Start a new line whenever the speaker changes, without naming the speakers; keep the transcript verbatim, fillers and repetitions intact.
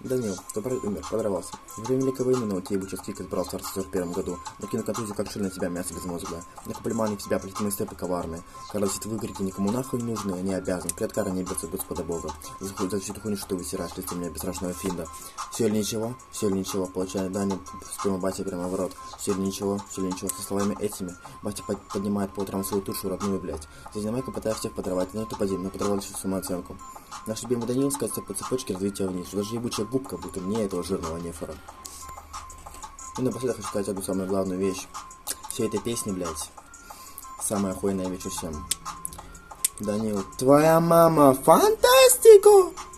Данил, добрый умер, подорвался. Во время Великой войны на утей участки избрал в сорок первом году. Накинул контузию, как шиль на тебя, мясо безмозглое. Накопали в себя плетеные степы коварные. Когда все вы говорите, никому нахуй не нужны, не обязан. Пред кара не бьется Господа Бога. За хуй, за всю хуйню, что ты высираешь, ты меня бесстрашного финда. Все или ничего, все или ничего, получая Даня, спрямо батя прямо в рот. Все или ничего, все или ничего, со словами этими. Батя поднимает по утрам свою тушу родную, блять. За динамайку пытаясь всех подорвать, не тупо но подорвали всю самооценку. Наш любимый Данил скатится по цепочке развития вниз, что даже ебучая губка будет умнее этого жирного нефора. И напоследок хочу сказать одну самую главную вещь. Все этой песни, блядь, самая охуенная вещь всем. Данил, твоя мама фантастику!